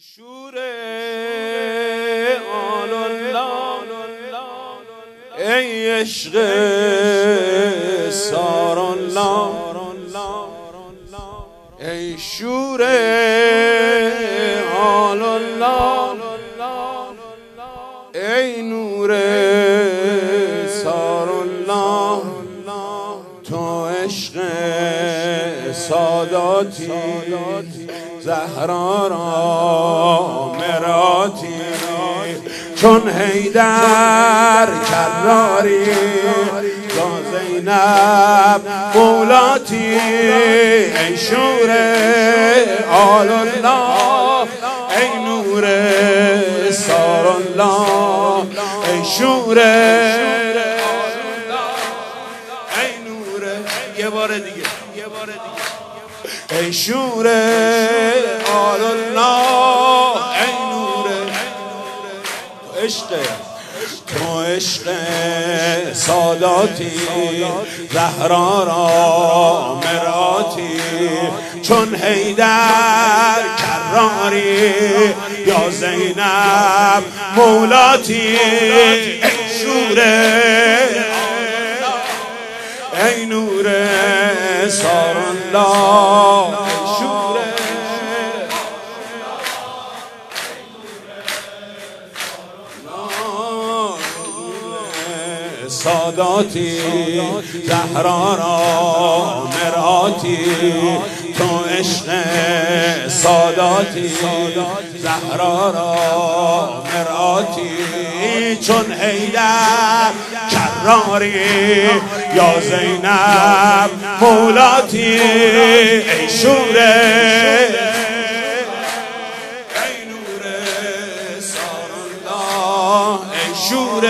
شور آل الله ای عشق سار الله ای شور آل الله ای نور سار الله تو عشق ساداتی زهرا را مراتی چون حیدر کراری یا زینب مولاتی ای شور آل الله ای نور سار الله ای شور ای نور یه بار دیگه ای شور آل الله ای نور تو عشق ساداتی زهرا را مراتی چون حیدر کراری یا زینب مولاتی ای شور ای نور سار الله ای شور ساداتی زهرا را مراتی تو عشق ساداتی زهرا را مراتی چون حیدر کراری یا زینب مولاتی ای شور ای نور سار الله ای شور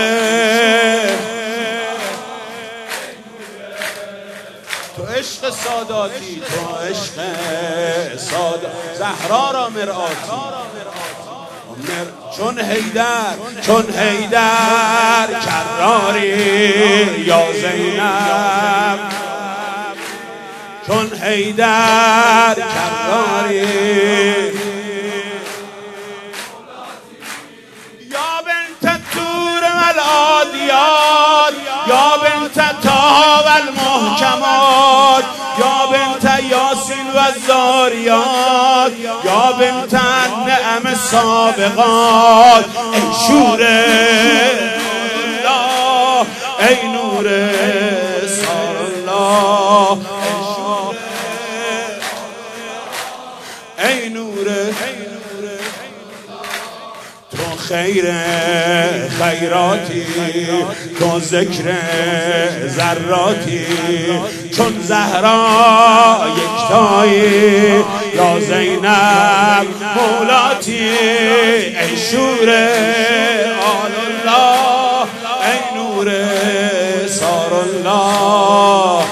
تو عشق ساداتی تو عشق ساداتی زهرا را مرآتی چون حیدر کراری یا زینب چون حیدر کراری یا بنت الطور والعادیات یا بنت طه والمحکمات یا بنت یاسین والذاریات یا بنت النعم السابقات ای شور الله ای نور سار الله ای نور تو خیر خیراتی تو ذکر ذراتی چون زهرا یکتایی یا زینب مولاتی ای شور آل الله ای نور سار الله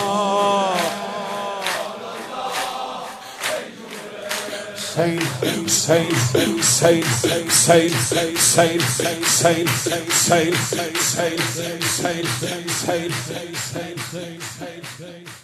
Say